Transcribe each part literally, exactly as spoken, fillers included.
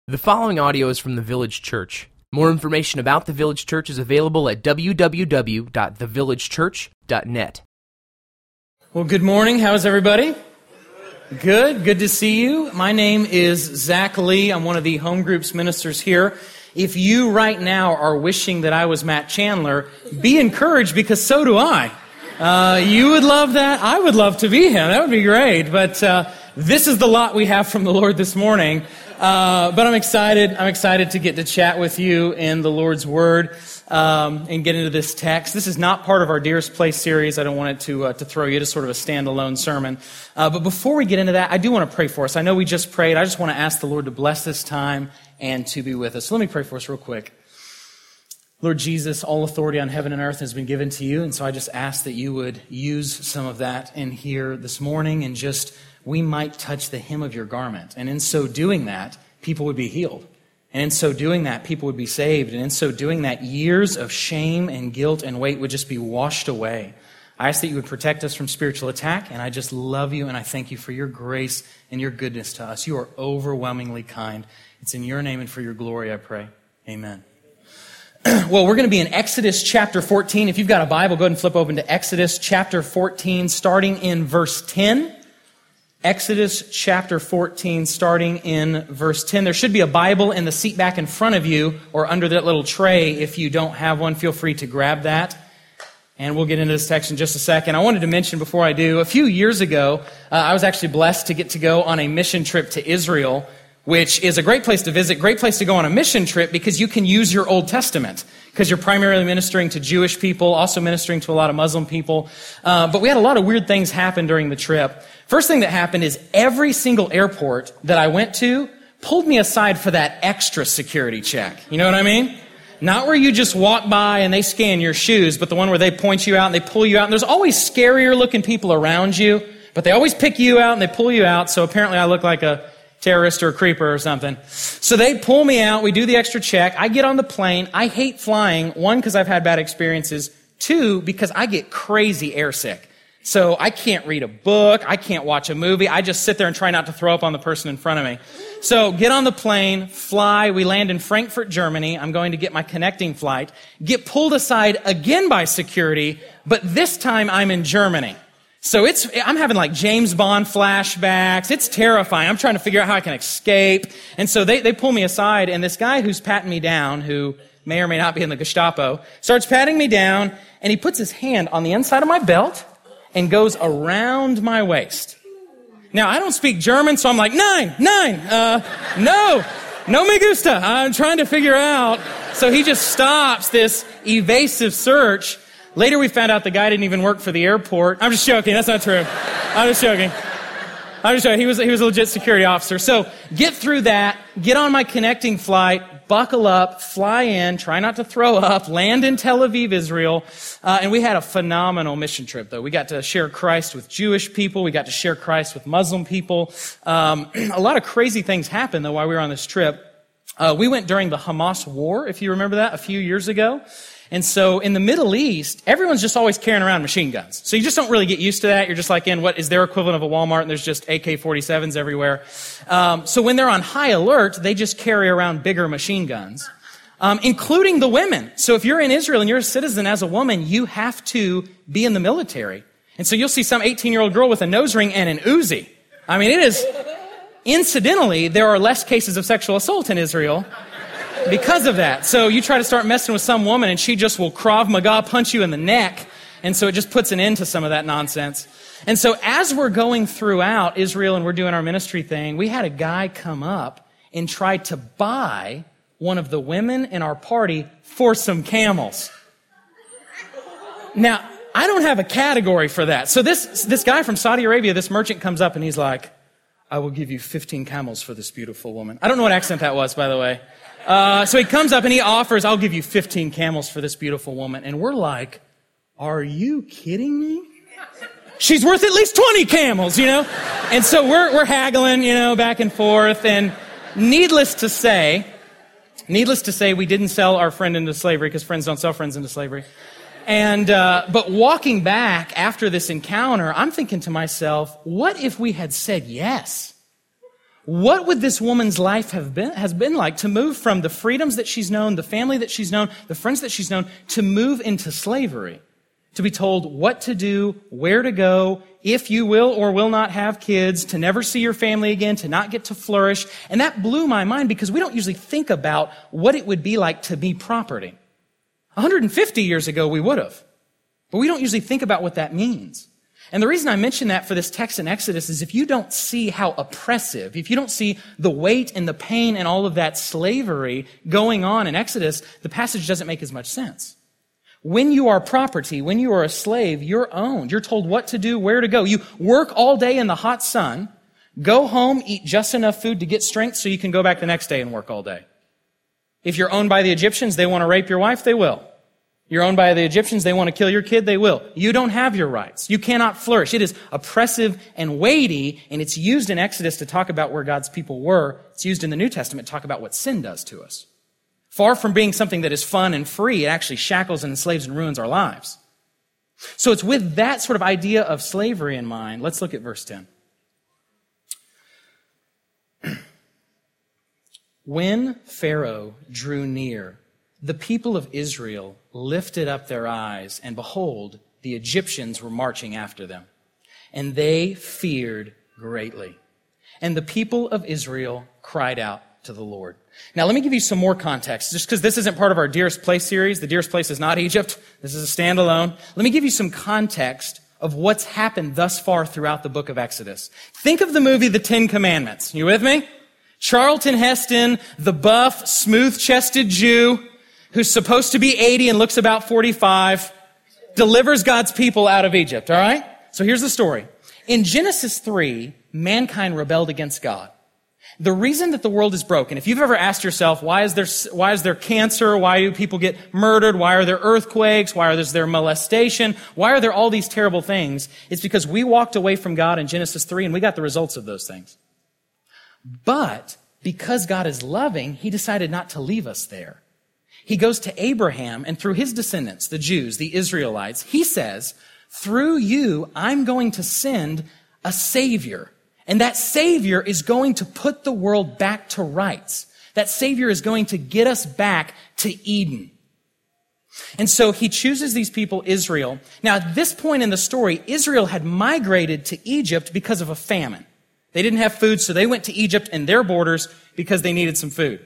The following audio is from the Village Church. More information about the Village Church is available at w w w dot the village church dot net. Well, good morning. How is everybody? Good. Good to see you. My name is Zach Lee. I'm one of the home groups ministers here. If you right now are wishing that I was Matt Chandler, be encouraged because so do I. Uh, you would love that. I would love to be him. That would be great. But uh, this is the lot we have from the Lord this morning. Uh, but I'm excited. I'm excited to get to chat with you in the Lord's Word um, and get into this text. This is not part of our Dearest Place series. I don't want it to uh, to throw you to sort of a standalone sermon. Uh, but before we get into that, I do want to pray for us. I know we just prayed. I just want to ask the Lord to bless this time and to be with us. So let me pray for us real quick. Lord Jesus, all authority on heaven and earth has been given to you, and so I just ask that you would use some of that in here this morning and just we might touch the hem of your garment. And in so doing that, people would be healed. And in so doing that, people would be saved. And in so doing that, years of shame and guilt and weight would just be washed away. I ask that you would protect us from spiritual attack, and I just love you and I thank you for your grace and your goodness to us. You are overwhelmingly kind. It's in your name and for your glory I pray. Amen. Well, we're going to be in Exodus chapter fourteen. If you've got a Bible, go ahead and flip open to Exodus chapter fourteen, starting in verse ten. Exodus chapter fourteen, starting in verse ten. There should be a Bible in the seat back in front of you or under that little tray. If you don't have one, feel free to grab that. And we'll get into this text in just a second. I wanted to mention before I do, a few years ago, uh, I was actually blessed to get to go on a mission trip to Israel, which is a great place to visit, great place to go on a mission trip because you can use your Old Testament because you're primarily ministering to Jewish people, also ministering to a lot of Muslim people. Uh, but we had a lot of weird things happen during the trip. First thing that happened is every single airport that I went to pulled me aside for that extra security check. You know what I mean? Not where you just walk by and they scan your shoes, but the one where they point you out and they pull you out. And there's always scarier looking people around you, but they always pick you out and they pull you out. So apparently I look like a terrorist or a creeper or something. So they pull me out. We do the extra check. I get on the plane. I hate flying. One, because I've had bad experiences. Two, because I get crazy airsick. So I can't read a book. I can't watch a movie. I just sit there and try not to throw up on the person in front of me. So get on the plane, fly. We land in Frankfurt, Germany. I'm going to get my connecting flight. Get pulled aside again by security, but this time I'm in Germany. So it's, I'm having like James Bond flashbacks. It's terrifying. I'm trying to figure out how I can escape. And so they, they pull me aside, and this guy who's patting me down, who may or may not be in the Gestapo, starts patting me down, and he puts his hand on the inside of my belt and goes around my waist. Now, I don't speak German, so I'm like, nine, nine, uh, no, no me gusta. I'm trying to figure out. So he just stops this evasive search. Later, we found out the guy didn't even work for the airport. I'm just joking. That's not true. I'm just joking. I'm just joking. He was, he was a legit security officer. So get through that, get on my connecting flight, buckle up, fly in, try not to throw up, land in Tel Aviv, Israel. Uh, and we had a phenomenal mission trip, though. We got to share Christ with Jewish people. We got to share Christ with Muslim people. Um, a lot of crazy things happened, though, while we were on this trip. Uh, we went during the Hamas war, if you remember that, a few years ago. And so in the Middle East, everyone's just always carrying around machine guns. So you just don't really get used to that. You're just like in what is their equivalent of a Walmart, and there's just A K forty-sevens everywhere. Um, so when they're on high alert, they just carry around bigger machine guns, um, including the women. So if you're in Israel and you're a citizen as a woman, you have to be in the military. And so you'll see some eighteen-year-old girl with a nose ring and an Uzi. I mean, it is, incidentally, there are less cases of sexual assault in Israel because of that. So you try to start messing with some woman and she just will Krav Maga punch you in the neck. And so it just puts an end to some of that nonsense. And so as we're going throughout Israel and we're doing our ministry thing, we had a guy come up and try to buy one of the women in our party for some camels. Now, I don't have a category for that. So this, this guy from Saudi Arabia, this merchant comes up and he's like, I will give you fifteen camels for this beautiful woman. I don't know what accent that was, by the way. Uh, so he comes up and he offers, I'll give you fifteen camels for this beautiful woman. And we're like, are you kidding me? She's worth at least twenty camels, you know? And so we're, we're haggling, you know, back and forth. And needless to say, needless to say, we didn't sell our friend into slavery because friends don't sell friends into slavery. And, uh, but walking back after this encounter, I'm thinking to myself, what if we had said yes? what would this woman's life have been, has been like to move from the freedoms that she's known, the family that she's known, the friends that she's known, to move into slavery, to be told what to do, where to go, if you will or will not have kids, to never see your family again, to not get to flourish. And that blew my mind because we don't usually think about what it would be like to be property. one hundred fifty years ago, we would have. But we don't usually think about what that means. And the reason I mention that for this text in Exodus is if you don't see how oppressive, if you don't see the weight and the pain and all of that slavery going on in Exodus, the passage doesn't make as much sense. When you are property, when you are a slave, you're owned. You're told what to do, where to go. You work all day in the hot sun, go home, eat just enough food to get strength so you can go back the next day and work all day. If you're owned by the Egyptians, they want to rape your wife, they will. You're owned by the Egyptians, they want to kill your kid, they will. You don't have your rights. You cannot flourish. It is oppressive and weighty, and it's used in Exodus to talk about where God's people were. It's used in the New Testament to talk about what sin does to us. Far from being something that is fun and free, it actually shackles and enslaves and ruins our lives. So it's with that sort of idea of slavery in mind. Let's look at verse ten. When Pharaoh drew near, the people of Israel lifted up their eyes, and behold, the Egyptians were marching after them. And they feared greatly. And the people of Israel cried out to the Lord. Now, let me give you some more context, just because this isn't part of our Dearest Place series. The Dearest Place is not Egypt. This is a standalone. Let me give you some context of what's happened thus far throughout the book of Exodus. Think of the movie The Ten Commandments. You with me? Charlton Heston, the buff, smooth-chested Jew, who's supposed to be eighty and looks about forty-five, delivers God's people out of Egypt, all right? So here's the story. In Genesis three, mankind rebelled against God. The reason that the world is broken, if you've ever asked yourself, why is there, why is there cancer? Why do people get murdered? Why are there earthquakes? Why is there molestation? Why are there all these terrible things? It's because we walked away from God in Genesis three and we got the results of those things. But because God is loving, he decided not to leave us there. He goes to Abraham, and through his descendants, the Jews, the Israelites, he says, through you, I'm going to send a Savior. And that Savior is going to put the world back to rights. That Savior is going to get us back to Eden. And so he chooses these people, Israel. Now, at this point in the story, Israel had migrated to Egypt because of a famine. They didn't have food, so they went to Egypt and their borders because they needed some food.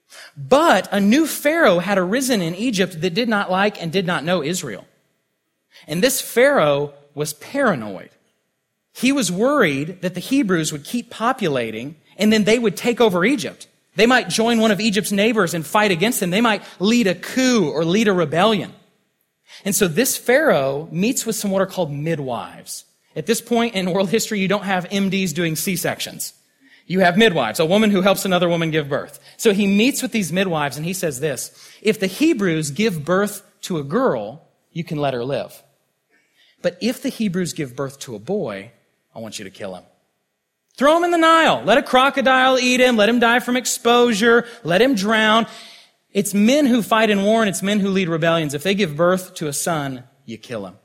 But a new Pharaoh had arisen in Egypt that did not like and did not know Israel. And this Pharaoh was paranoid. He was worried that the Hebrews would keep populating and then they would take over Egypt. They might join one of Egypt's neighbors and fight against them. They might lead a coup or lead a rebellion. And so this Pharaoh meets with some what are called midwives. At this point in world history, you don't have M Ds doing C-sections. You have midwives, a woman who helps another woman give birth. So he meets with these midwives and he says this, if the Hebrews give birth to a girl, you can let her live. But if the Hebrews give birth to a boy, I want you to kill him. Throw him in the Nile. Let a crocodile eat him. Let him die from exposure. Let him drown. It's men who fight in war and it's men who lead rebellions. If they give birth to a son, you kill him.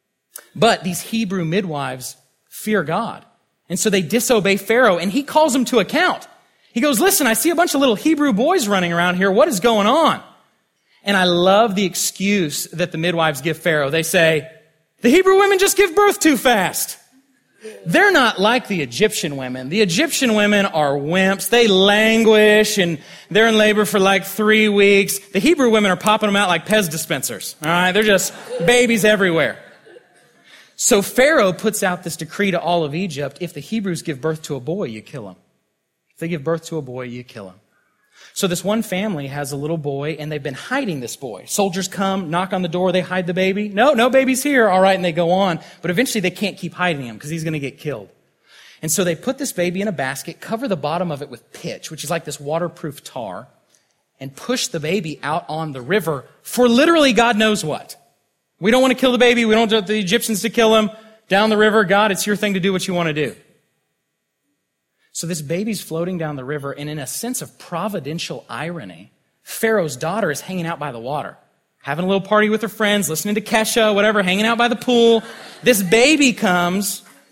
But these Hebrew midwives fear God. And so they disobey Pharaoh, and he calls them to account. He goes, listen, I see a bunch of little Hebrew boys running around here. What is going on? And I love the excuse that the midwives give Pharaoh. They say, the Hebrew women just give birth too fast. They're not like the Egyptian women. The Egyptian women are wimps. They languish, and they're in labor for like three weeks. The Hebrew women are popping them out like Pez dispensers. All right, they're just babies everywhere. So Pharaoh puts out this decree to all of Egypt, if the Hebrews give birth to a boy, you kill him. If they give birth to a boy, you kill him. So this one family has a little boy, and they've been hiding this boy. Soldiers come, knock on the door, they hide the baby. No, no baby's here. All right, and they go on. But eventually they can't keep hiding him because he's going to get killed. And so they put this baby in a basket, cover the bottom of it with pitch, which is like this waterproof tar, and push the baby out on the river for literally God knows what. We don't want to kill the baby. We don't want the Egyptians to kill him. Down the river, God, it's your thing to do what you want to do. So this baby's floating down the river, and in a sense of providential irony, Pharaoh's daughter is hanging out by the water, having a little party with her friends, listening to Kesha, whatever, hanging out by the pool. This baby comes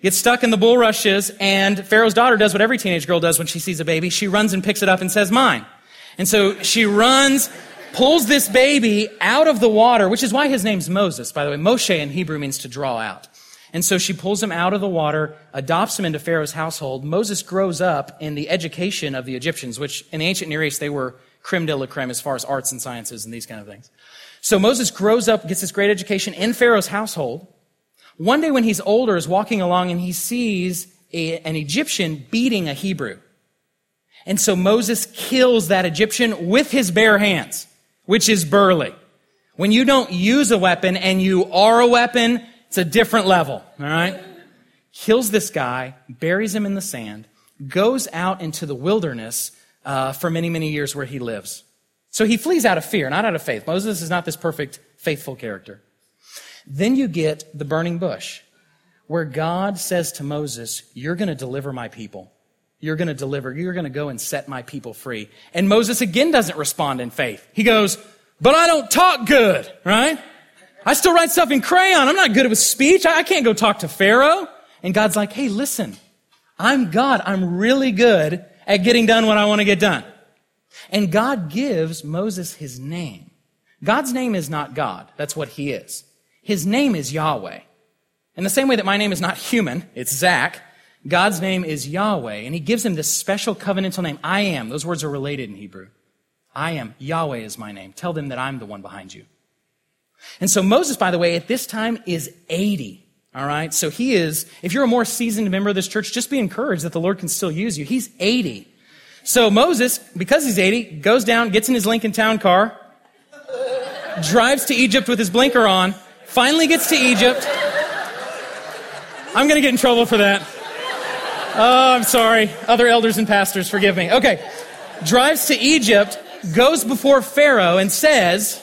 gets stuck in the bulrushes, and Pharaoh's daughter does what every teenage girl does when she sees a baby. She runs and picks it up and says, mine. And so she runs, pulls this baby out of the water, which is why his name's Moses, by the way. Moshe in Hebrew means to draw out. And so she pulls him out of the water, adopts him into Pharaoh's household. Moses grows up in the education of the Egyptians, which in the ancient Near East, they were creme de la creme as far as arts and sciences and these kind of things. So Moses grows up, gets this great education in Pharaoh's household. One day when he's older, is walking along and he sees a, an Egyptian beating a Hebrew. And so Moses kills that Egyptian with his bare hands, which is burly. When you don't use a weapon and you are a weapon, it's a different level, all right? Kills this guy, buries him in the sand, goes out into the wilderness uh, for many, many years where he lives. So he flees out of fear, not out of faith. Moses is not this perfect, faithful character. Then you get the burning bush, where God says to Moses, you're going to deliver my people. You're going to deliver. You're going to go and set my people free. And Moses again doesn't respond in faith. He goes, but I don't talk good, right? I still write stuff in crayon. I'm not good with speech. I can't go talk to Pharaoh. And God's like, hey, listen, I'm God. I'm really good at getting done what I want to get done. And God gives Moses his name. God's name is not God. That's what he is. His name is Yahweh. In the same way that my name is not human, it's Zach, God's name is Yahweh. And he gives him this special covenantal name. I am. Those words are related in Hebrew. I am. Yahweh is my name. Tell them that I'm the one behind you. And so Moses, by the way, at this time is eighty. All right. So he is, if you're a more seasoned member of this church, just be encouraged that the Lord can still use you. He's eighty. So Moses, because he's eighty, goes down, gets in his Lincoln Town car, drives to Egypt with his blinker on, finally gets to Egypt. I'm going to get in trouble for that. Oh, I'm sorry. Other elders and pastors, forgive me. Okay. Drives to Egypt, goes before Pharaoh and says,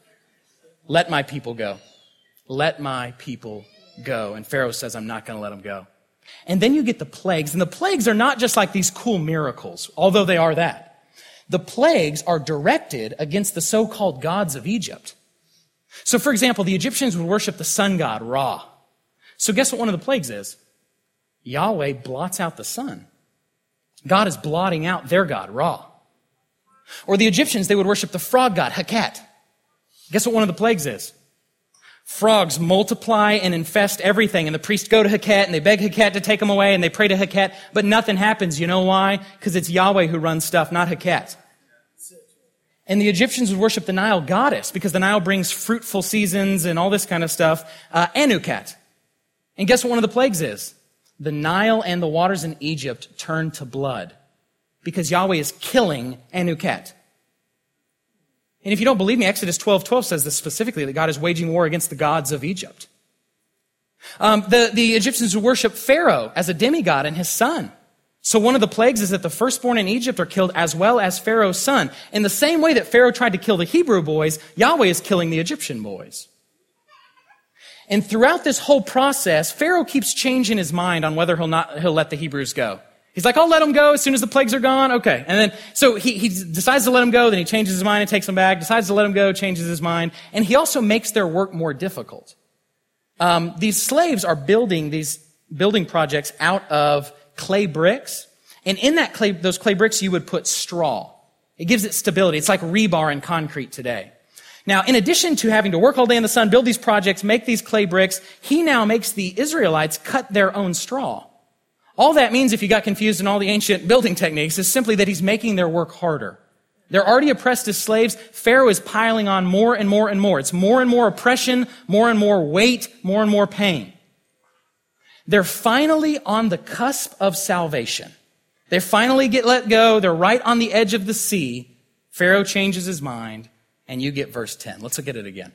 let my people go. Let my people go. And Pharaoh says, I'm not going to let them go. And then you get the plagues. And the plagues are not just like these cool miracles, although they are that. The plagues are directed against the so-called gods of Egypt. So, for example, the Egyptians would worship the sun god, Ra. So guess what one of the plagues is? Yahweh blots out the sun. God is blotting out their god, Ra. Or the Egyptians, they would worship the frog god, Heket. Guess what one of the plagues is? Frogs multiply and infest everything, and the priests go to Heket, and they beg Heket to take them away, and they pray to Heket, but nothing happens. You know why? Because it's Yahweh who runs stuff, not Heket. And the Egyptians would worship the Nile goddess, because the Nile brings fruitful seasons and all this kind of stuff, uh, Anukat. And guess what one of the plagues is? The Nile and the waters in Egypt turn to blood, because Yahweh is killing Anukat. And if you don't believe me, Exodus twelve twelve says this specifically, that God is waging war against the gods of Egypt. Um, the, the Egyptians would worship Pharaoh as a demigod and his son. So one of the plagues is that the firstborn in Egypt are killed as well as Pharaoh's son. In the same way that Pharaoh tried to kill the Hebrew boys, Yahweh is killing the Egyptian boys. And throughout this whole process, Pharaoh keeps changing his mind on whether he'll not, he'll let the Hebrews go. He's like, I'll let them go as soon as the plagues are gone. Okay. And then, so he, he decides to let them go, then he changes his mind and takes them back, decides to let them go, changes his mind. And he also makes their work more difficult. Um, these slaves are building these building projects out of clay bricks. And in that clay, those clay bricks, you would put straw. It gives it stability. It's like rebar in concrete today. Now, in addition to having to work all day in the sun, build these projects, make these clay bricks, he now makes the Israelites cut their own straw. All that means, if you got confused in all the ancient building techniques, is simply that he's making their work harder. They're already oppressed as slaves. Pharaoh is piling on more and more and more. It's more and more oppression, more and more weight, more and more pain. They're finally on the cusp of salvation. They finally get let go. They're right on the edge of the sea. Pharaoh changes his mind, and you get verse ten. Let's look at it again.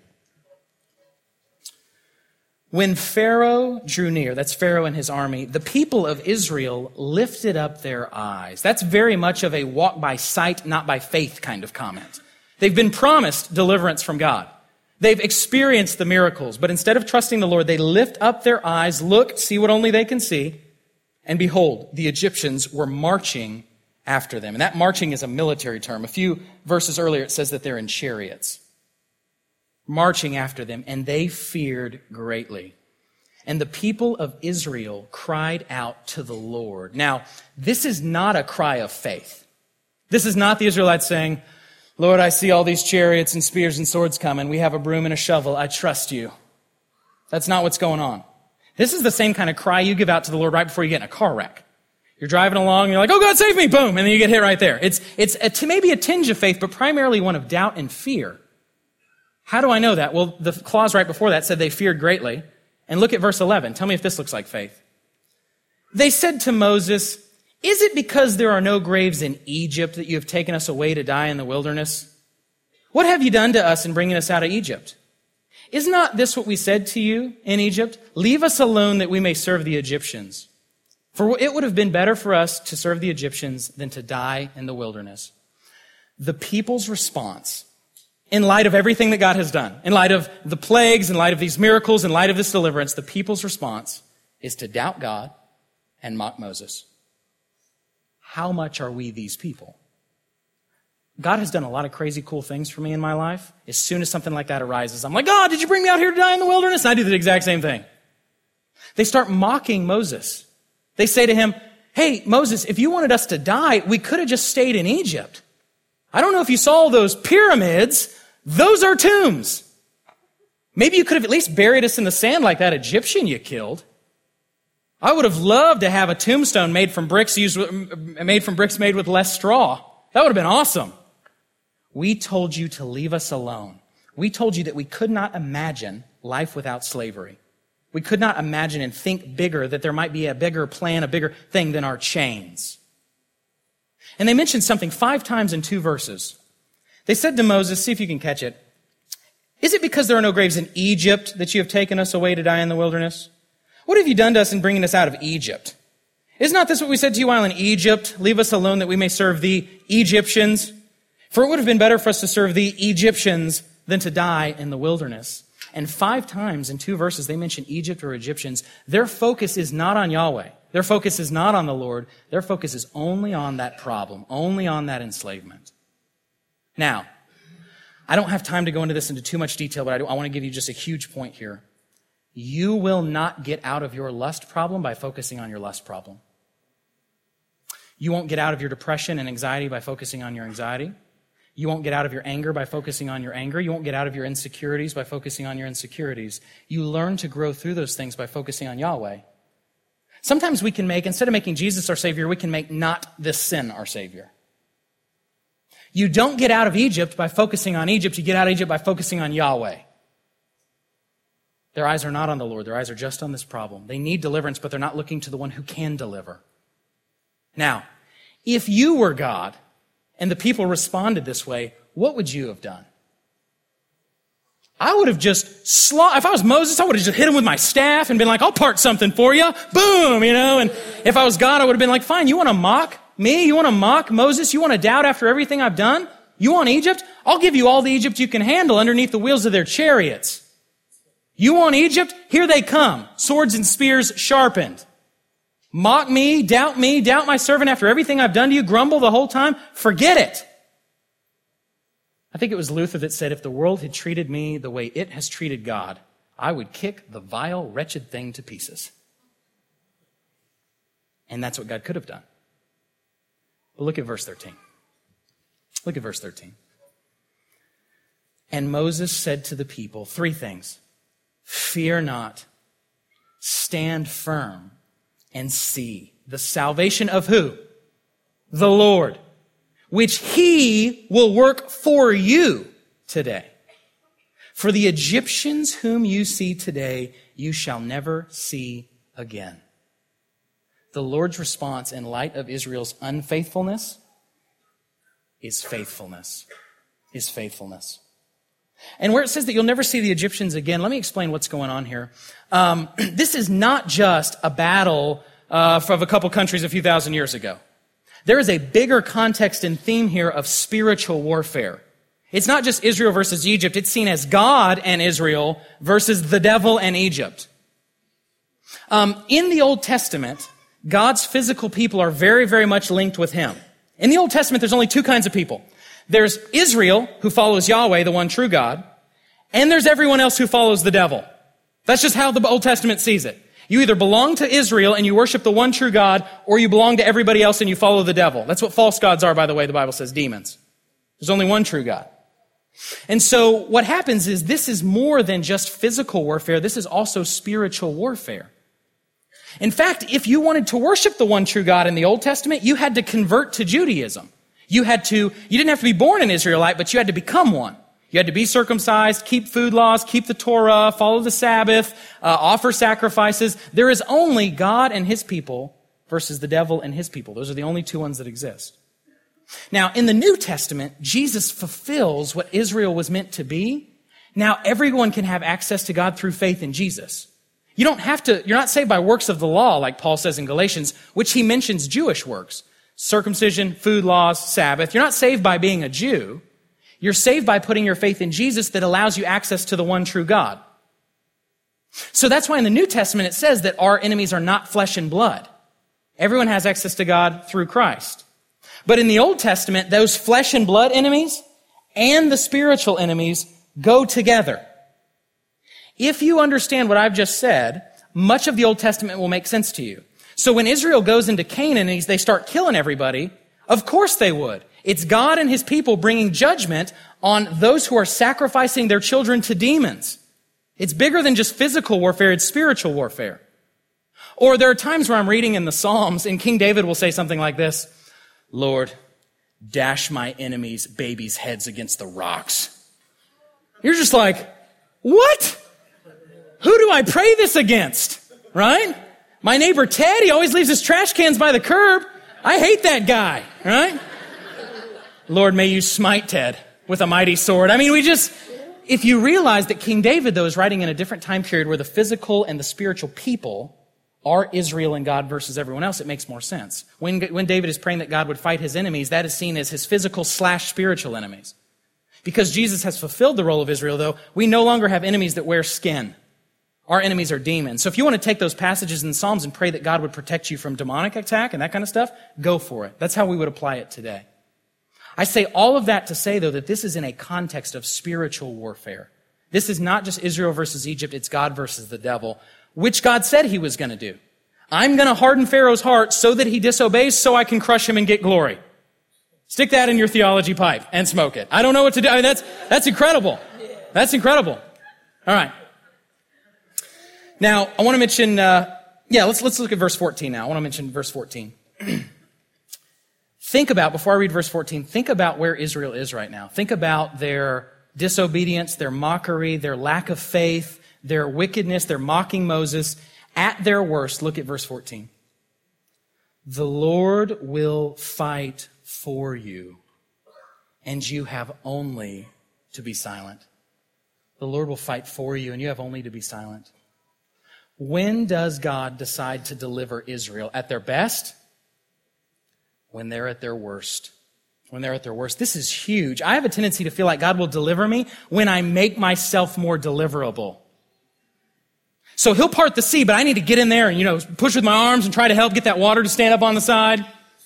When Pharaoh drew near, that's Pharaoh and his army, the people of Israel lifted up their eyes. That's very much of a walk by sight, not by faith kind of comment. They've been promised deliverance from God. They've experienced the miracles, but instead of trusting the Lord, they lift up their eyes, look, see what only they can see, and behold, the Egyptians were marching after them. And that marching is a military term. A few verses earlier, it says that they're in chariots. Marching after them, and they feared greatly. And the people of Israel cried out to the Lord. Now, this is not a cry of faith. This is not the Israelites saying, Lord, I see all these chariots and spears and swords coming. We have a broom and a shovel. I trust you. That's not what's going on. This is the same kind of cry you give out to the Lord right before you get in a car wreck. You're driving along, and you're like, oh, God, save me, boom, and then you get hit right there. It's, it's a t- maybe a tinge of faith, but primarily one of doubt and fear. How do I know that? Well, the clause right before that said they feared greatly. And look at verse eleven. Tell me if this looks like faith. They said to Moses, is it because there are no graves in Egypt that you have taken us away to die in the wilderness? What have you done to us in bringing us out of Egypt? Is not this what we said to you in Egypt? Leave us alone that we may serve the Egyptians. For it would have been better for us to serve the Egyptians than to die in the wilderness. The people's response, in light of everything that God has done, in light of the plagues, in light of these miracles, in light of this deliverance, the people's response is to doubt God and mock Moses. How much are we these people? God has done a lot of crazy cool things for me in my life. As soon as something like that arises, I'm like, God, did you bring me out here to die in the wilderness? And I do the exact same thing. They start mocking Moses. They say to him, hey, Moses, if you wanted us to die, we could have just stayed in Egypt. I don't know if you saw those pyramids. Those are tombs. Maybe you could have at least buried us in the sand like that Egyptian you killed. I would have loved to have a tombstone made from bricks used, made from bricks made with less straw. That would have been awesome. We told you to leave us alone. We told you that we could not imagine life without slavery. We could not imagine and think bigger, that there might be a bigger plan, a bigger thing than our chains. And they mentioned something five times in two verses. They said to Moses, see if you can catch it. Is it because there are no graves in Egypt that you have taken us away to die in the wilderness? What have you done to us in bringing us out of Egypt? Is not this what we said to you while in Egypt? Leave us alone that we may serve the Egyptians. For it would have been better for us to serve the Egyptians than to die in the wilderness. And five times in two verses they mention Egypt or Egyptians. Their focus is not on Yahweh. Their focus is not on the Lord. Their focus is only on that problem, only on that enslavement. Now, I don't have time to go into this into too much detail, but I, do, I want to give you just a huge point here. You will not get out of your lust problem by focusing on your lust problem. You won't get out of your depression and anxiety by focusing on your anxiety. You won't get out of your anger by focusing on your anger. You won't get out of your insecurities by focusing on your insecurities. You learn to grow through those things by focusing on Yahweh. Sometimes we can make, instead of making Jesus our Savior, we can make not this sin our Savior. You don't get out of Egypt by focusing on Egypt. You get out of Egypt by focusing on Yahweh. Their eyes are not on the Lord. Their eyes are just on this problem. They need deliverance, but they're not looking to the one who can deliver. Now, if you were God and the people responded this way, what would you have done? I would have just, sla- if I was Moses, I would have just hit him with my staff and been like, I'll part something for you. Boom, you know. And if I was God, I would have been like, fine, you want to mock me? You want to mock Moses? You want to doubt after everything I've done? You want Egypt? I'll give you all the Egypt you can handle underneath the wheels of their chariots. You want Egypt? Here they come. Swords and spears sharpened. Mock me, doubt me, doubt my servant after everything I've done to you, grumble the whole time. Forget it. I think it was Luther that said, if the world had treated me the way it has treated God, I would kick the vile, wretched thing to pieces. And that's what God could have done. But look at verse thirteen. Look at verse thirteen. And Moses said to the people three things. Fear not, stand firm, and see the salvation of who? The Lord, which he will work for you today. For the Egyptians whom you see today, you shall never see again. The Lord's response in light of Israel's unfaithfulness is faithfulness, is faithfulness. And where it says that you'll never see the Egyptians again, let me explain what's going on here. Um, this is not just a battle uh, of a couple countries a few thousand years ago. There is a bigger context and theme here of spiritual warfare. It's not just Israel versus Egypt. It's seen as God and Israel versus the devil and Egypt. Um, in the Old Testament, God's physical people are very, very much linked with him. In the Old Testament, there's only two kinds of people. There's Israel, who follows Yahweh, the one true God, and there's everyone else who follows the devil. That's just how the Old Testament sees it. You either belong to Israel and you worship the one true God, or you belong to everybody else and you follow the devil. That's what false gods are, by the way, the Bible says, demons. There's only one true God. And so what happens is this is more than just physical warfare. This is also spiritual warfare. In fact, if you wanted to worship the one true God in the Old Testament, you had to convert to Judaism. You had to, you didn't have to be born an Israelite, but you had to become one. You had to be circumcised, keep food laws, keep the Torah, follow the Sabbath, uh, offer sacrifices. There is only God and his people versus the devil and his people. Those are the only two ones that exist. Now, in the New Testament, Jesus fulfills what Israel was meant to be. Now, everyone can have access to God through faith in Jesus. You don't have to, you're not saved by works of the law, like Paul says in Galatians, which he mentions Jewish works. Circumcision, food laws, Sabbath. You're not saved by being a Jew. You're saved by putting your faith in Jesus that allows you access to the one true God. So that's why in the New Testament it says that our enemies are not flesh and blood. Everyone has access to God through Christ. But in the Old Testament, those flesh and blood enemies and the spiritual enemies go together. If you understand what I've just said, much of the Old Testament will make sense to you. So when Israel goes into Canaan and they start killing everybody, of course they would. It's God and his people bringing judgment on those who are sacrificing their children to demons. It's bigger than just physical warfare, it's spiritual warfare. Or there are times where I'm reading in the Psalms and King David will say something like this, Lord, dash my enemies' babies' heads against the rocks. You're just like, what? Who do I pray this against? Right? My neighbor Ted, he always leaves his trash cans by the curb. I hate that guy, right? Lord, may you smite Ted with a mighty sword. I mean, we just, if you realize that King David, though, is writing in a different time period where the physical and the spiritual people are Israel and God versus everyone else, it makes more sense. When, when David is praying that God would fight his enemies, that is seen as his physical slash spiritual enemies. Because Jesus has fulfilled the role of Israel, though, we no longer have enemies that wear skin. Our enemies are demons. So if you want to take those passages in the Psalms and pray that God would protect you from demonic attack and that kind of stuff, go for it. That's how we would apply it today. I say all of that to say, though, that this is in a context of spiritual warfare. This is not just Israel versus Egypt, it's God versus the devil, which God said he was going to do. I'm going to harden Pharaoh's heart so that he disobeys so I can crush him and get glory. Stick that in your theology pipe and smoke it. I don't know what to do. I mean, that's, that's incredible. That's incredible. All right. Now, I want to mention, uh, yeah, let's, let's look at verse fourteen now. I want to mention verse fourteen. Think about, before I read verse fourteen, think about where Israel is right now. Think about their disobedience, their mockery, their lack of faith, their wickedness, their mocking Moses. At their worst, look at verse fourteen. The Lord will fight for you, and you have only to be silent. The Lord will fight for you, and you have only to be silent. When does God decide to deliver Israel? At their best? When they're at their worst. When they're at their worst. This is huge. I have a tendency to feel like God will deliver me when I make myself more deliverable. So he'll part the sea, but I need to get in there and, you know, push with my arms and try to help get that water to stand up on the side.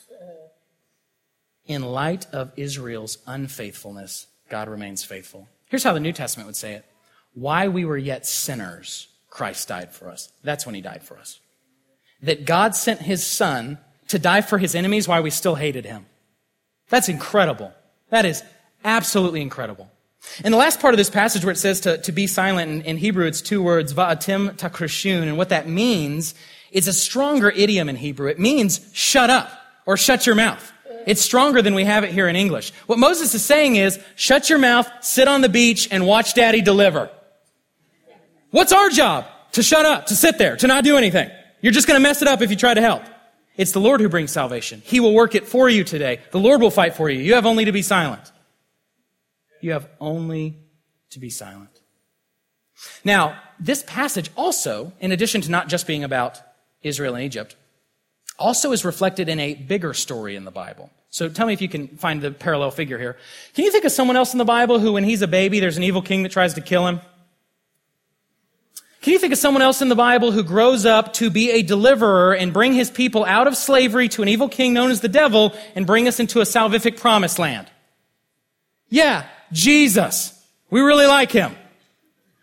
In light of Israel's unfaithfulness, God remains faithful. Here's how the New Testament would say it. While we were yet sinners, Christ died for us. That's when he died for us. That God sent his son to die for his enemies while we still hated him. That's incredible. That is absolutely incredible. In the last part of this passage where it says to, to be silent, in, in Hebrew it's two words, va'atim takrishun, and what that means is a stronger idiom in Hebrew. It means shut up or shut your mouth. It's stronger than we have it here in English. What Moses is saying is, shut your mouth, sit on the beach, and watch Daddy deliver. What's our job? To shut up, to sit there, to not do anything. You're just going to mess it up if you try to help. It's the Lord who brings salvation. He will work it for you today. The Lord will fight for you. You have only to be silent. You have only to be silent. Now, this passage also, in addition to not just being about Israel and Egypt, also is reflected in a bigger story in the Bible. So tell me if you can find the parallel figure here. Can you think of someone else in the Bible who, when he's a baby, there's an evil king that tries to kill him? Can you think of someone else in the Bible who grows up to be a deliverer and bring his people out of slavery to an evil king known as the devil and bring us into a salvific promised land? Yeah, Jesus. We really like him.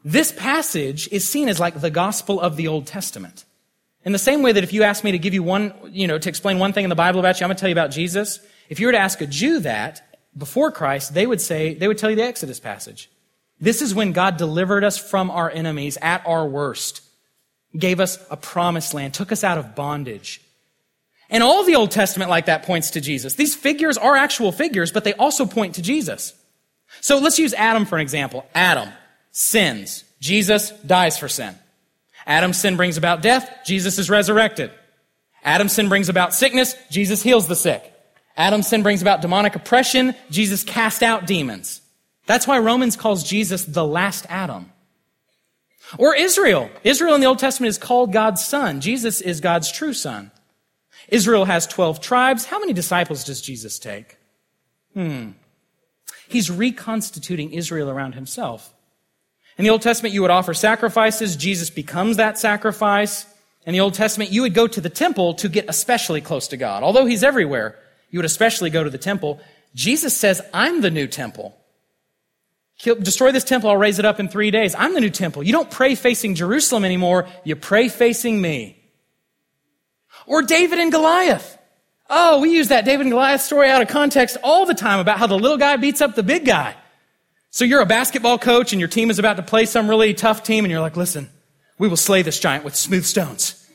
This passage is seen as like the gospel of the Old Testament. In the same way that if you ask me to give you one, you know, to explain one thing in the Bible about you, I'm going to tell you about Jesus. If you were to ask a Jew that before Christ, they would say, they would tell you the Exodus passage. This is when God delivered us from our enemies at our worst, gave us a promised land, took us out of bondage. And all the Old Testament like that points to Jesus. These figures are actual figures, but they also point to Jesus. So let's use Adam for an example. Adam sins. Jesus dies for sin. Adam's sin brings about death. Jesus is resurrected. Adam's sin brings about sickness. Jesus heals the sick. Adam's sin brings about demonic oppression. Jesus cast out demons. That's why Romans calls Jesus the last Adam. Or Israel. Israel in the Old Testament is called God's son. Jesus is God's true son. Israel has twelve tribes. How many disciples does Jesus take? Hmm. He's reconstituting Israel around himself. In the Old Testament, you would offer sacrifices. Jesus becomes that sacrifice. In the Old Testament, you would go to the temple to get especially close to God. Although he's everywhere, you would especially go to the temple. Jesus says, I'm the new temple. Kill, destroy this temple, I'll raise it up in three days. I'm the new temple. You don't pray facing Jerusalem anymore. You pray facing me. Or David and Goliath. Oh, we use that David and Goliath story out of context all the time about how the little guy beats up the big guy. So you're a basketball coach and your team is about to play some really tough team and you're like, listen, we will slay this giant with smooth stones.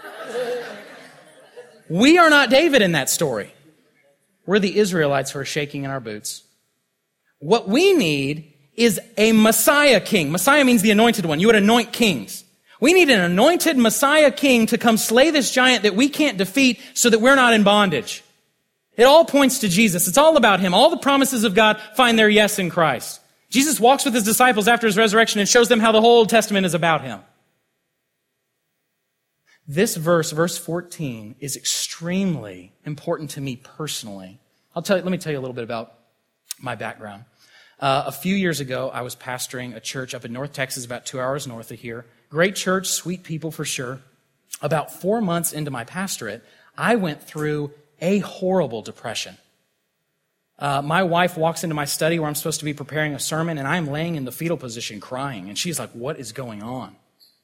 We are not David in that story. We're the Israelites who are shaking in our boots. What we need is a Messiah king. Messiah means the anointed one. You would anoint kings. We need an anointed Messiah king to come slay this giant that we can't defeat so that we're not in bondage. It all points to Jesus. It's all about him. All the promises of God find their yes in Christ. Jesus walks with his disciples after his resurrection and shows them how the whole Old Testament is about him. This verse, verse fourteen, is extremely important to me personally. I'll tell you, let me tell you a little bit about my background. Uh, a few years ago, I was pastoring a church up in North Texas, about two hours north of here. Great church, sweet people for sure. About four months into my pastorate, I went through a horrible depression. Uh, my wife walks into my study where I'm supposed to be preparing a sermon, and I'm laying in the fetal position crying. And she's like, what is going on?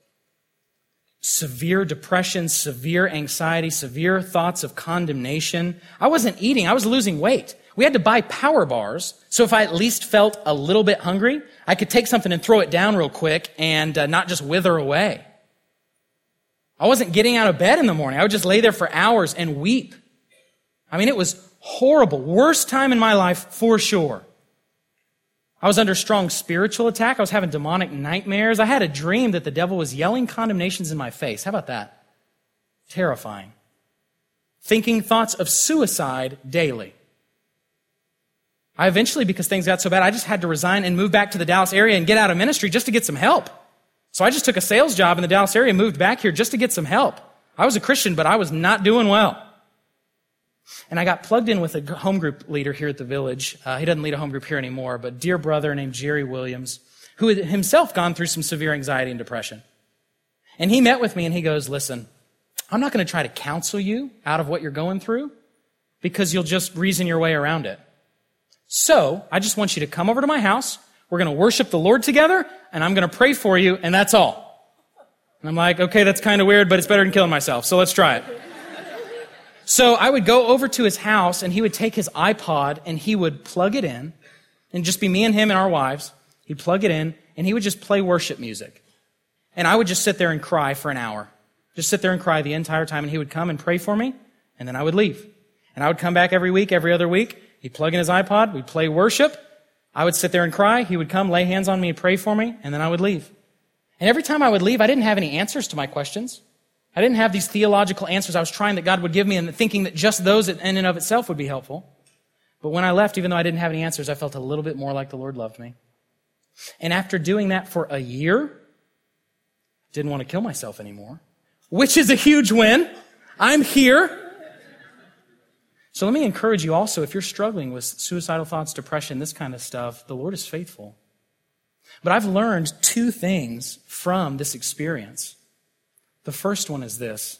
Severe depression, severe anxiety, severe thoughts of condemnation. I wasn't eating. I was losing weight. We had to buy power bars, so if I at least felt a little bit hungry, I could take something and throw it down real quick and uh, not just wither away. I wasn't getting out of bed in the morning. I would just lay there for hours and weep. I mean, it was horrible. Worst time in my life for sure. I was under strong spiritual attack. I was having demonic nightmares. I had a dream that the devil was yelling condemnations in my face. How about that? Terrifying. Thinking thoughts of suicide daily. I eventually, because things got so bad, I just had to resign and move back to the Dallas area and get out of ministry just to get some help. So I just took a sales job in the Dallas area and moved back here just to get some help. I was a Christian, but I was not doing well. And I got plugged in with a home group leader here at the village. Uh, he doesn't lead a home group here anymore, but dear brother named Jerry Williams, who had himself gone through some severe anxiety and depression. And he met with me and he goes, listen, I'm not going to try to counsel you out of what you're going through because you'll just reason your way around it. So I just want you to come over to my house. We're going to worship the Lord together and I'm going to pray for you and that's all. And I'm like, okay, that's kind of weird, but it's better than killing myself. So let's try it. So I would go over to his house and he would take his iPod and he would plug it in and just be me and him and our wives. He'd plug it in and he would just play worship music. And I would just sit there and cry for an hour. Just sit there and cry the entire time and he would come and pray for me and then I would leave. And I would come back every week, every other week. He'd plug in his iPod. We'd play worship. I would sit there and cry. He would come, lay hands on me and pray for me and then I would leave. And every time I would leave, I didn't have any answers to my questions. I didn't have these theological answers I was trying that God would give me and thinking that just those in and of itself would be helpful. But when I left, even though I didn't have any answers, I felt a little bit more like the Lord loved me. And after doing that for a year, didn't want to kill myself anymore, which is a huge win. I'm here. So let me encourage you also, if you're struggling with suicidal thoughts, depression, this kind of stuff, the Lord is faithful. But I've learned two things from this experience. The first one is this.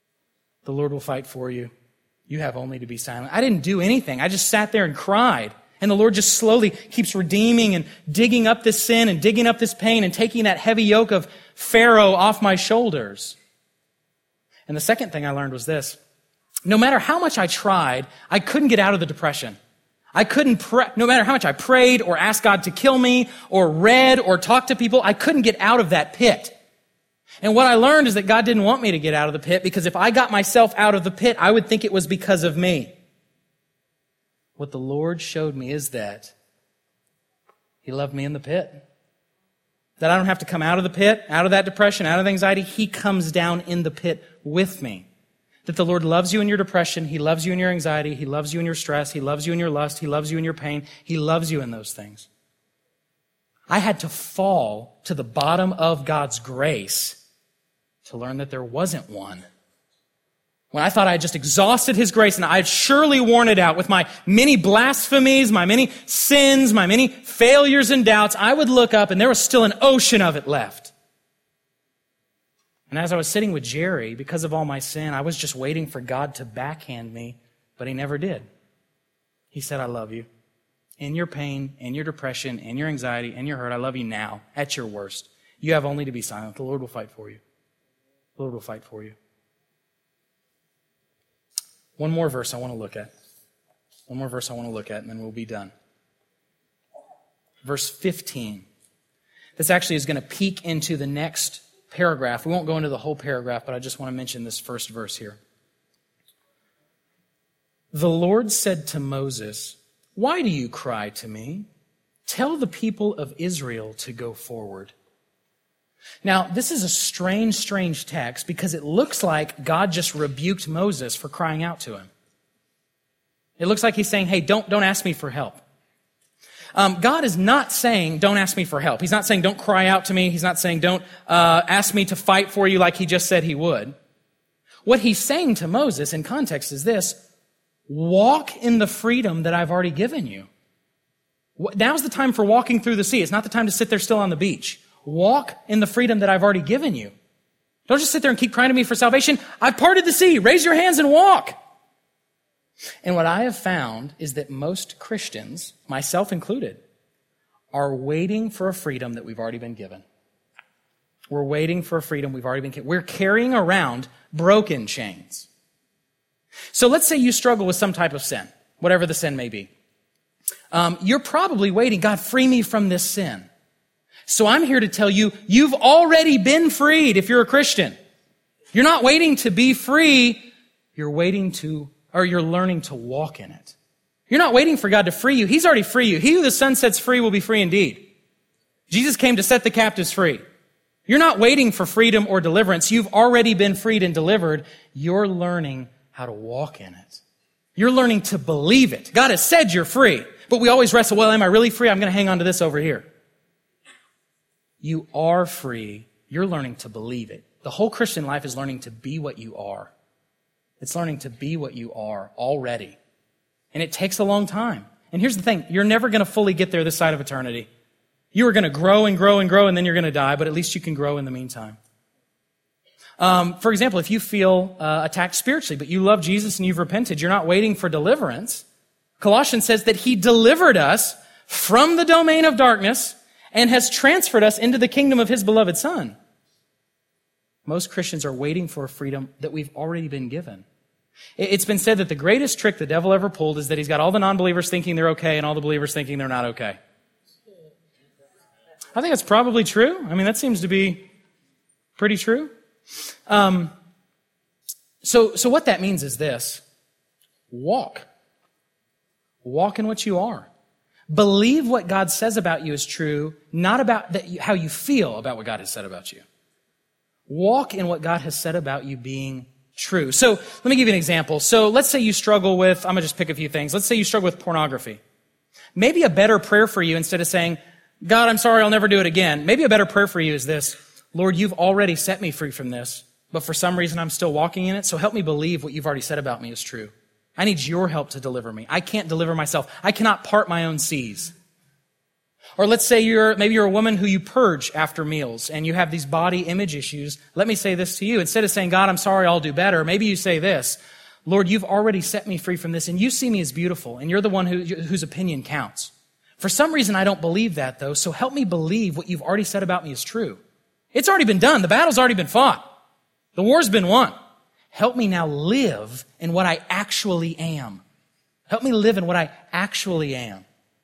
The Lord will fight for you. You have only to be silent. I didn't do anything. I just sat there and cried. And the Lord just slowly keeps redeeming and digging up this sin and digging up this pain and taking that heavy yoke of Pharaoh off my shoulders. And the second thing I learned was this. No matter how much I tried, I couldn't get out of the depression. I couldn't pray, no matter how much I prayed or asked God to kill me or read or talked to people, I couldn't get out of that pit. And what I learned is that God didn't want me to get out of the pit, because if I got myself out of the pit, I would think it was because of me. What the Lord showed me is that He loved me in the pit. That I don't have to come out of the pit, out of that depression, out of the anxiety. He comes down in the pit with me. That the Lord loves you in your depression. He loves you in your anxiety. He loves you in your stress. He loves you in your lust. He loves you in your pain. He loves you in those things. I had to fall to the bottom of God's grace to learn that there wasn't one. When I thought I had just exhausted His grace and I had surely worn it out with my many blasphemies, my many sins, my many failures and doubts, I would look up and there was still an ocean of it left. And as I was sitting with Jerry, because of all my sin, I was just waiting for God to backhand me, but He never did. He said, I love you. In your pain, in your depression, in your anxiety, in your hurt, I love you now, at your worst. You have only to be silent. The Lord will fight for you. The Lord will fight for you. One more verse I want to look at. One more verse I want to look at, and then we'll be done. Verse fifteen. This actually is going to peek into the next paragraph. We won't go into the whole paragraph, but I just want to mention this first verse here. The Lord said to Moses, "Why do you cry to me? Tell the people of Israel to go forward." Now, this is a strange, strange text because it looks like God just rebuked Moses for crying out to Him. It looks like He's saying, hey, don't, don't ask me for help. Um, God is not saying, don't ask me for help. He's not saying, don't cry out to me. He's not saying, don't uh, ask me to fight for you like He just said He would. What He's saying to Moses in context is this: walk in the freedom that I've already given you. Now's the time for walking through the sea. It's not the time to sit there still on the beach. Walk in the freedom that I've already given you. Don't just sit there and keep crying to me for salvation. I've parted the sea. Raise your hands and walk. And what I have found is that most Christians, myself included, are waiting for a freedom that we've already been given. We're waiting for a freedom we've already been given. We're carrying around broken chains. So let's say you struggle with some type of sin, whatever the sin may be. Um, you're probably waiting, God, free me from this sin. So I'm here to tell you, you've already been freed if you're a Christian. You're not waiting to be free. You're waiting to, or you're learning to walk in it. You're not waiting for God to free you. He's already free you. He who the Son sets free will be free indeed. Jesus came to set the captives free. You're not waiting for freedom or deliverance. You've already been freed and delivered. You're learning how to walk in it. You're learning to believe it. God has said you're free, but we always wrestle, well, am I really free? I'm going to hang on to this over here. You are free. You're learning to believe it. The whole Christian life is learning to be what you are. It's learning to be what you are already. And it takes a long time. And here's the thing. You're never going to fully get there this side of eternity. You are going to grow and grow and grow, and then you're going to die, but at least you can grow in the meantime. Um, for example, if you feel uh, attacked spiritually, but you love Jesus and you've repented, you're not waiting for deliverance. Colossians says that He delivered us from the domain of darkness and has transferred us into the kingdom of His beloved Son. Most Christians are waiting for a freedom that we've already been given. It's been said that the greatest trick the devil ever pulled is that he's got all the non-believers thinking they're okay and all the believers thinking they're not okay. I think that's probably true. I mean, that seems to be pretty true. Um, so, so what that means is this: walk. Walk in what you are. Believe what God says about you is true, not about that you, how you feel about what God has said about you. Walk in what God has said about you being true. So let me give you an example. So let's say you struggle with, I'm going to just pick a few things. Let's say you struggle with pornography. Maybe a better prayer for you, instead of saying, God, I'm sorry, I'll never do it again. Maybe a better prayer for you is this: Lord, you've already set me free from this, but for some reason I'm still walking in it, so help me believe what you've already said about me is true. I need your help to deliver me. I can't deliver myself. I cannot part my own seas. Or let's say you're, maybe you're a woman who you purge after meals and you have these body image issues. Let me say this to you. Instead of saying, God, I'm sorry, I'll do better, maybe you say this: Lord, you've already set me free from this, and you see me as beautiful, and you're the one who, whose opinion counts. For some reason, I don't believe that, though, so help me believe what you've already said about me is true. It's already been done. The battle's already been fought. The war's been won. Help me now live in what I actually am. Help me live in what I actually am.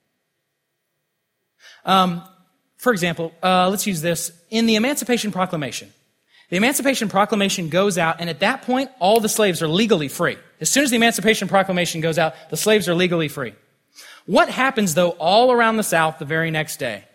Um, for example, uh, let's use this. In the Emancipation Proclamation, the Emancipation Proclamation goes out, and at that point, all the slaves are legally free. As soon as the Emancipation Proclamation goes out, the slaves are legally free. What happens, though, all around the South the very next day?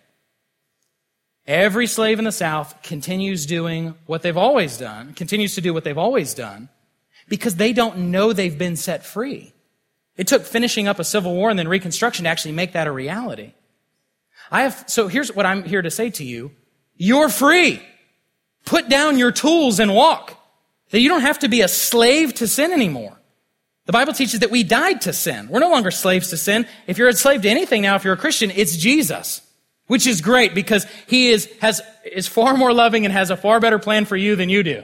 Every slave in the South continues doing what they've always done, continues to do what they've always done, because they don't know they've been set free. It took finishing up a civil war and then Reconstruction to actually make that a reality. I have, so here's what I'm here to say to you. You're free. Put down your tools and walk. That you don't have to be a slave to sin anymore. The Bible teaches that we died to sin. We're no longer slaves to sin. If you're a slave to anything now, if you're a Christian, it's Jesus. Which is great because he is, has, is far more loving and has a far better plan for you than you do.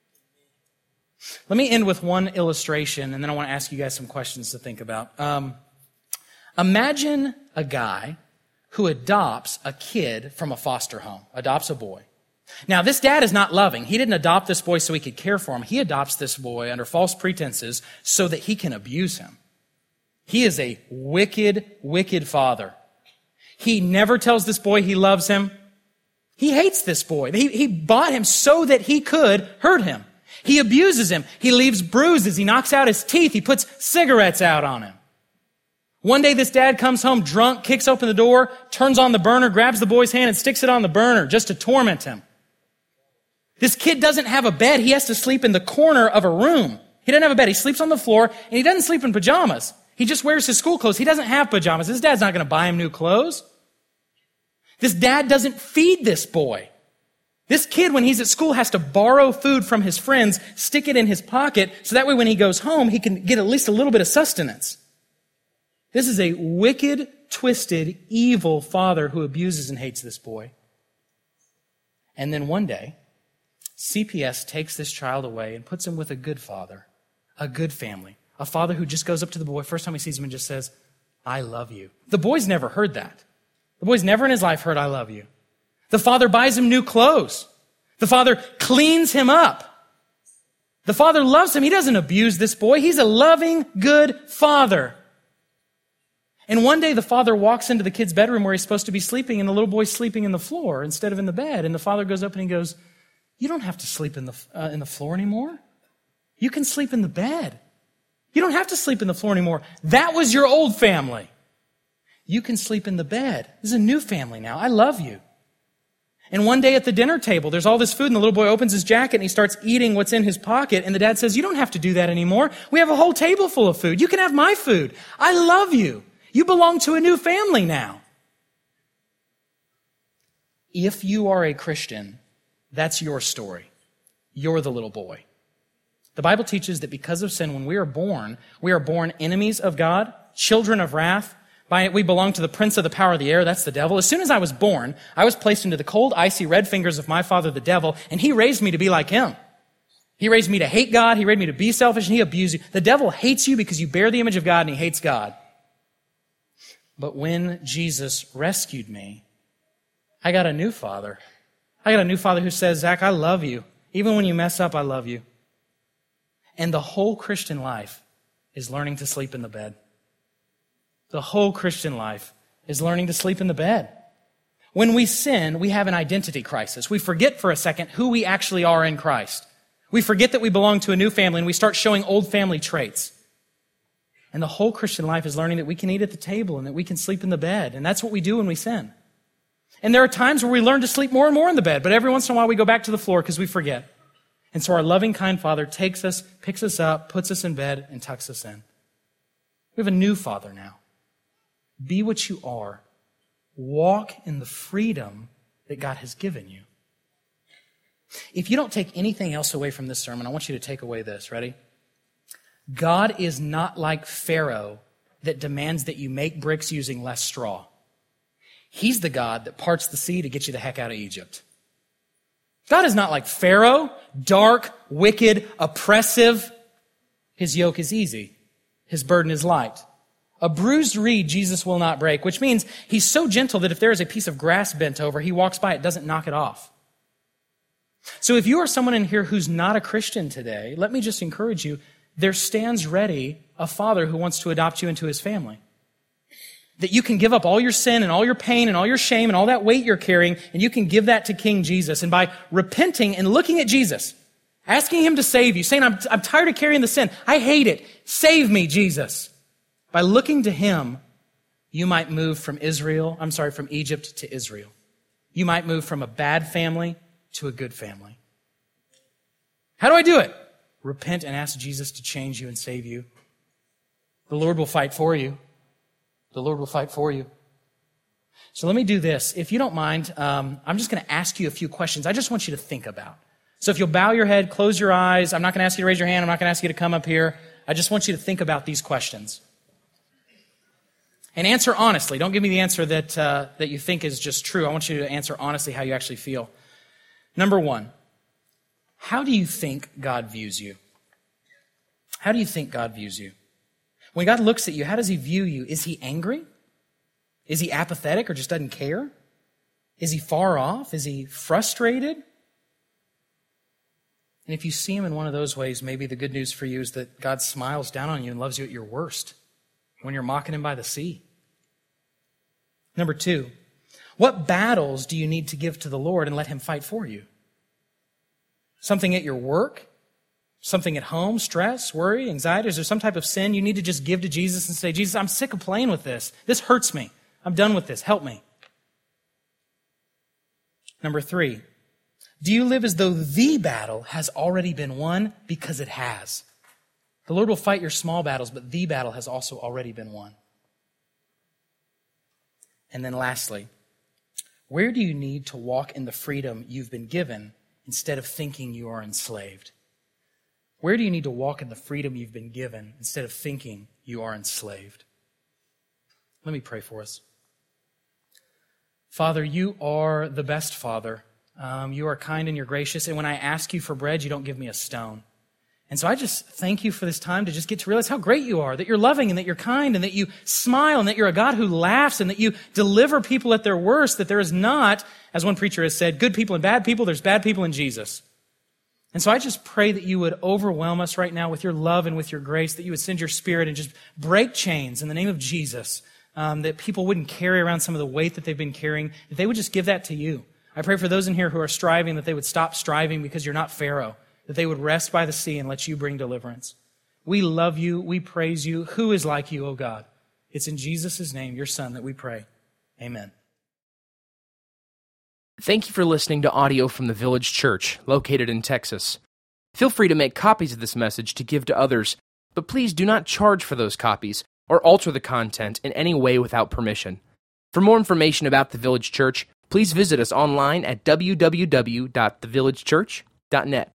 Let me end with one illustration, and then I want to ask you guys some questions to think about. Um, imagine a guy who adopts a kid from a foster home, adopts a boy. Now, this dad is not loving. He didn't adopt this boy so he could care for him. He adopts this boy under false pretenses so that he can abuse him. He is a wicked, wicked father. He never tells this boy he loves him. He hates this boy. He, he bought him so that he could hurt him. He abuses him. He leaves bruises. He knocks out his teeth. He puts cigarettes out on him. One day this dad comes home drunk, kicks open the door, turns on the burner, grabs the boy's hand and sticks it on the burner just to torment him. This kid doesn't have a bed. He has to sleep in the corner of a room. He doesn't have a bed. He sleeps on the floor, and he doesn't sleep in pajamas. He just wears his school clothes. He doesn't have pajamas. His dad's not going to buy him new clothes. This dad doesn't feed this boy. This kid, when he's at school, has to borrow food from his friends, stick it in his pocket, so that way when he goes home, he can get at least a little bit of sustenance. This is a wicked, twisted, evil father who abuses and hates this boy. And then one day, C P S takes this child away and puts him with a good father, a good family, a father who just goes up to the boy first time he sees him and just says, I love you. The boy's never heard that. The boy's never in his life heard, I love you. The father buys him new clothes. The father cleans him up. The father loves him. He doesn't abuse this boy. He's a loving, good father. And one day the father walks into the kid's bedroom where he's supposed to be sleeping, and the little boy's sleeping in the floor instead of in the bed. And the father goes up and he goes, you don't have to sleep in the, uh, in the floor anymore. You can sleep in the bed. You don't have to sleep in the floor anymore. That was your old family. You can sleep in the bed. This is a new family now. I love you. And one day at the dinner table, there's all this food, and the little boy opens his jacket and he starts eating what's in his pocket. And the dad says, you don't have to do that anymore. We have a whole table full of food. You can have my food. I love you. You belong to a new family now. If you are a Christian, that's your story. You're the little boy. The Bible teaches that because of sin, when we are born, we are born enemies of God, children of wrath. By it, we belong to the prince of the power of the air. That's the devil. As soon as I was born, I was placed into the cold, icy, red fingers of my father, the devil, and he raised me to be like him. He raised me to hate God. He raised me to be selfish, and he abused you. The devil hates you because you bear the image of God, and he hates God. But when Jesus rescued me, I got a new father. I got a new father who says, Zach, I love you. Even when you mess up, I love you. And the whole Christian life is learning to sleep in the bed. The whole Christian life is learning to sleep in the bed. When we sin, we have an identity crisis. We forget for a second who we actually are in Christ. We forget that we belong to a new family, and we start showing old family traits. And the whole Christian life is learning that we can eat at the table and that we can sleep in the bed. And that's what we do when we sin. And there are times where we learn to sleep more and more in the bed, but every once in a while we go back to the floor because we forget. And so our loving, kind Father takes us, picks us up, puts us in bed, and tucks us in. We have a new Father now. Be what you are. Walk in the freedom that God has given you. If you don't take anything else away from this sermon, I want you to take away this. Ready? God is not like Pharaoh that demands that you make bricks using less straw. He's the God that parts the sea to get you the heck out of Egypt. God is not like Pharaoh, dark, wicked, oppressive. His yoke is easy. His burden is light. A bruised reed Jesus will not break, which means he's so gentle that if there is a piece of grass bent over, he walks by, it doesn't knock it off. So if you are someone in here who's not a Christian today, let me just encourage you, there stands ready a father who wants to adopt you into his family. That you can give up all your sin and all your pain and all your shame and all that weight you're carrying, and you can give that to King Jesus. And by repenting and looking at Jesus, asking him to save you, saying, I'm, I'm tired of carrying the sin. I hate it. Save me, Jesus. By looking to him, you might move from Israel, I'm sorry, from Egypt to Israel. You might move from a bad family to a good family. How do I do it? Repent and ask Jesus to change you and save you. The Lord will fight for you. The Lord will fight for you. So let me do this. If you don't mind, um, I'm just going to ask you a few questions I just want you to think about. So if you'll bow your head, close your eyes. I'm not going to ask you to raise your hand. I'm not going to ask you to come up here. I just want you to think about these questions. And answer honestly. Don't give me the answer that uh, that you think is just true. I want you to answer honestly how you actually feel. Number one, how do you think God views you? How do you think God views you? When God looks at you, how does he view you? Is he angry? Is he apathetic or just doesn't care? Is he far off? Is he frustrated? And if you see him in one of those ways, maybe the good news for you is that God smiles down on you and loves you at your worst, when you're mocking him by the sea. Number two, what battles do you need to give to the Lord and let him fight for you? Something at your work? Something at home? Stress, worry, anxiety? Is there some type of sin you need to just give to Jesus and say, Jesus, I'm sick of playing with this. This hurts me. I'm done with this. Help me. Number three, do you live as though the battle has already been won? Because it has. The Lord will fight your small battles, but the battle has also already been won. And then lastly, where do you need to walk in the freedom you've been given instead of thinking you are enslaved? Where do you need to walk in the freedom you've been given instead of thinking you are enslaved? Let me pray for us. Father, you are the best Father. Um, you are kind and you're gracious. And when I ask you for bread, you don't give me a stone. And so I just thank you for this time to just get to realize how great you are, that you're loving and that you're kind and that you smile and that you're a God who laughs and that you deliver people at their worst, that there is not, as one preacher has said, good people and bad people. There's bad people in Jesus. And so I just pray that you would overwhelm us right now with your love and with your grace, that you would send your Spirit and just break chains in the name of Jesus, um, that people wouldn't carry around some of the weight that they've been carrying, that they would just give that to you. I pray for those in here who are striving that they would stop striving because you're not Pharaoh, that they would rest by the sea and let you bring deliverance. We love you. We praise you. Who is like you, O God? It's in Jesus' name, your Son, that we pray. Amen. Thank you for listening to audio from the Village Church, located in Texas. Feel free to make copies of this message to give to others, but please do not charge for those copies or alter the content in any way without permission. For more information about the Village Church, please visit us online at w w w dot the village church dot net.